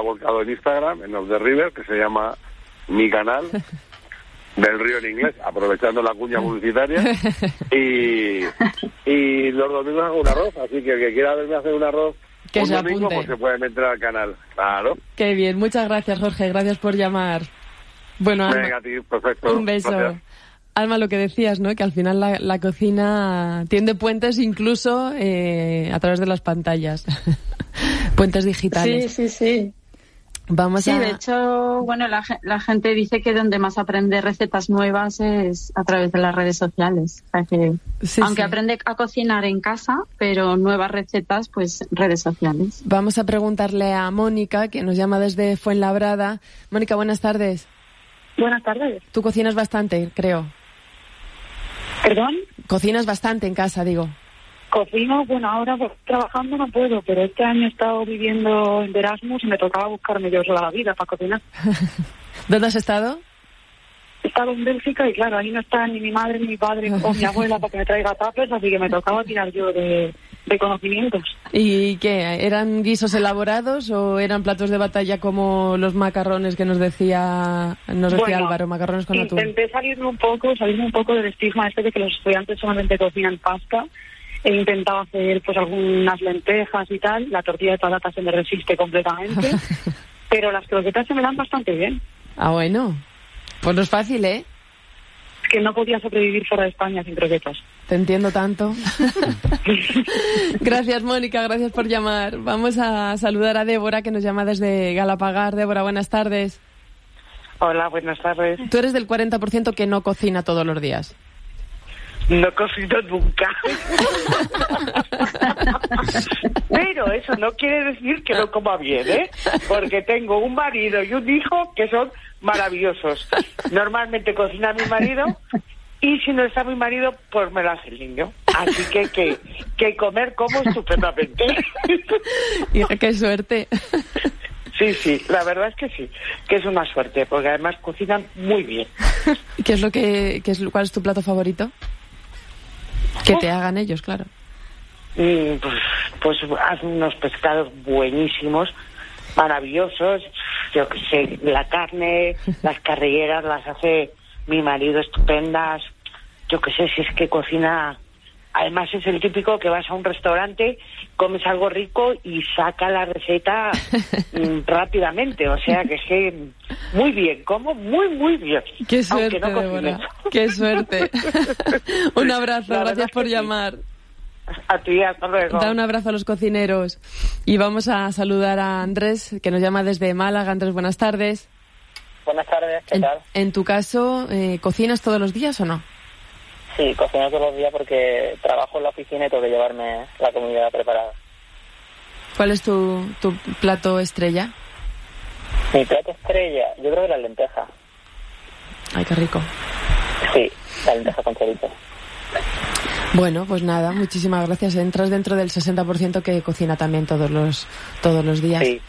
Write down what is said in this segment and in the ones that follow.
volcado en Instagram, en Off the River, que se llama mi canal del río en inglés, aprovechando la cuña publicitaria. Y los domingos hago un arroz, así que el que quiera verme hacer un arroz que un se domingo, apunte. pues se puede meter al canal. Claro. Qué bien, muchas gracias, Jorge, gracias por llamar. Bueno, Alma, Venga, tío, perfecto. un beso. Gracias. Alma, lo que decías, ¿no? Que al final la cocina tiende puentes incluso a través de las pantallas. Puentes digitales. Sí. Vamos a... de hecho, bueno, la gente dice que donde más aprende recetas nuevas es a través de las redes sociales. O sea que, aunque aprende a cocinar en casa, pero nuevas recetas, pues redes sociales. Vamos a preguntarle a Mónica, que nos llama desde Fuenlabrada. Mónica, buenas tardes. Buenas tardes. Tú cocinas bastante, creo. ¿Perdón? Cocinas bastante en casa, digo. Cocino, bueno, ahora pues, trabajando no puedo, pero este año he estado viviendo en Erasmus y me tocaba buscarme yo sola la vida para cocinar. ¿Dónde has estado? He estado en Bélgica y claro, ahí no está ni mi madre, ni mi padre o mi abuela para que me traiga tuppers, así que me tocaba tirar yo de conocimientos. ¿Y qué? ¿Eran guisos elaborados o eran platos de batalla como los macarrones que nos decía Álvaro, macarrones con atún? Intenté salirme un poco del estigma este de que los estudiantes solamente cocinan pasta. He intentado hacer pues algunas lentejas y tal. La tortilla de patatas se me resiste completamente. Pero las croquetas se me dan bastante bien. Ah, bueno. Pues no es fácil, ¿eh? Es que no podía sobrevivir fuera de España sin croquetas. Te entiendo tanto. Gracias, Mónica. Gracias por llamar. Vamos a saludar a Débora, que nos llama desde Galapagar. Débora, buenas tardes. Hola, buenas tardes. Tú eres del 40% que no cocina todos los días. No cocino nunca. Pero eso no quiere decir que no coma bien, ¿eh? Porque tengo un marido y un hijo que son maravillosos. Normalmente cocina mi marido y si no está mi marido, pues me lo hace el niño. Así que comer como estupendamente. Hija, qué suerte. Sí, la verdad es que sí, que es una suerte, porque además cocinan muy bien. ¿Cuál es tu plato favorito? Que te hagan ellos, claro. Pues hacen unos pescados buenísimos, maravillosos. Yo que sé, la carne, las carrilleras las hace mi marido estupendas. Yo que sé, si es que cocina. Además es el típico que vas a un restaurante, comes algo rico y saca la receta rápidamente. O sea que es que muy bien, como muy bien. Qué suerte, aunque no Débora. Qué suerte. Un abrazo, gracias por llamar. A ti, hasta luego. Da un abrazo a los cocineros. Y vamos a saludar a Andrés, que nos llama desde Málaga. Andrés, buenas tardes. Buenas tardes, ¿qué tal? En tu caso, ¿cocinas todos los días o no? Sí, cocino todos los días porque trabajo en la oficina y tengo que llevarme la comida preparada. ¿Cuál es tu plato estrella? Mi plato estrella, yo creo que la lenteja. Ay, qué rico. Sí, la lenteja con chorizo. Bueno, pues nada, muchísimas gracias. Entras dentro del 60% que cocina también todos los días. Sí.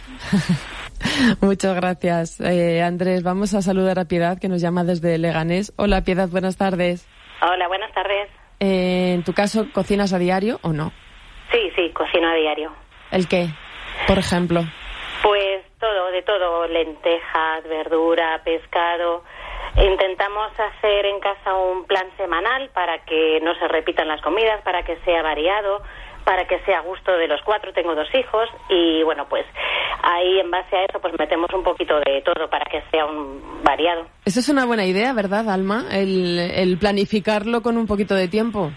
Muchas gracias, Andrés. Vamos a saludar a Piedad, que nos llama desde Leganés. Hola, Piedad, buenas tardes. Hola, buenas tardes. En tu caso, ¿cocinas a diario o no? Sí, cocino a diario. ¿El qué, por ejemplo? Pues de todo, lentejas, verdura, pescado. Intentamos hacer en casa un plan semanal para que no se repitan las comidas, para que sea variado, para que sea a gusto de los 4. Tengo 2 hijos y bueno, pues ahí en base a eso pues metemos un poquito de todo para que sea un variado. Eso es una buena idea, ¿verdad, Alma? El planificarlo con un poquito de tiempo.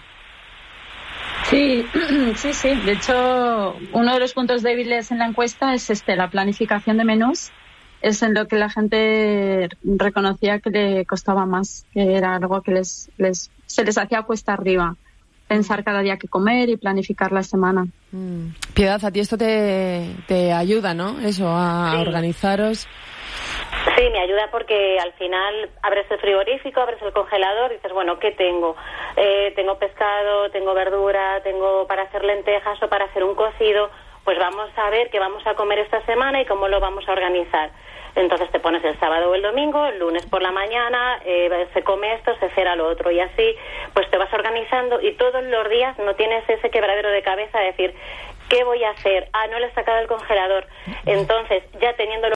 Sí. De hecho, uno de los puntos débiles en la encuesta es la planificación de menús. Es en lo que la gente reconocía que le costaba más, que era algo que se les hacía cuesta arriba. Pensar cada día qué comer y planificar la semana. Piedad, a ti esto te ayuda, ¿no? Eso, a organizaros. Sí, me ayuda porque al final abres el frigorífico, abres el congelador y dices, bueno, ¿qué tengo? Tengo pescado, tengo verdura, tengo para hacer lentejas o para hacer un cocido. Pues vamos a ver qué vamos a comer esta semana y cómo lo vamos a organizar. Entonces te pones el sábado o el domingo, el lunes por la mañana, se come esto, se cena lo otro y así, pues te vas organizando y todos los días no tienes ese quebradero de cabeza de decir, ¿qué voy a hacer? No le he sacado el congelador. Entonces, ya teniéndolo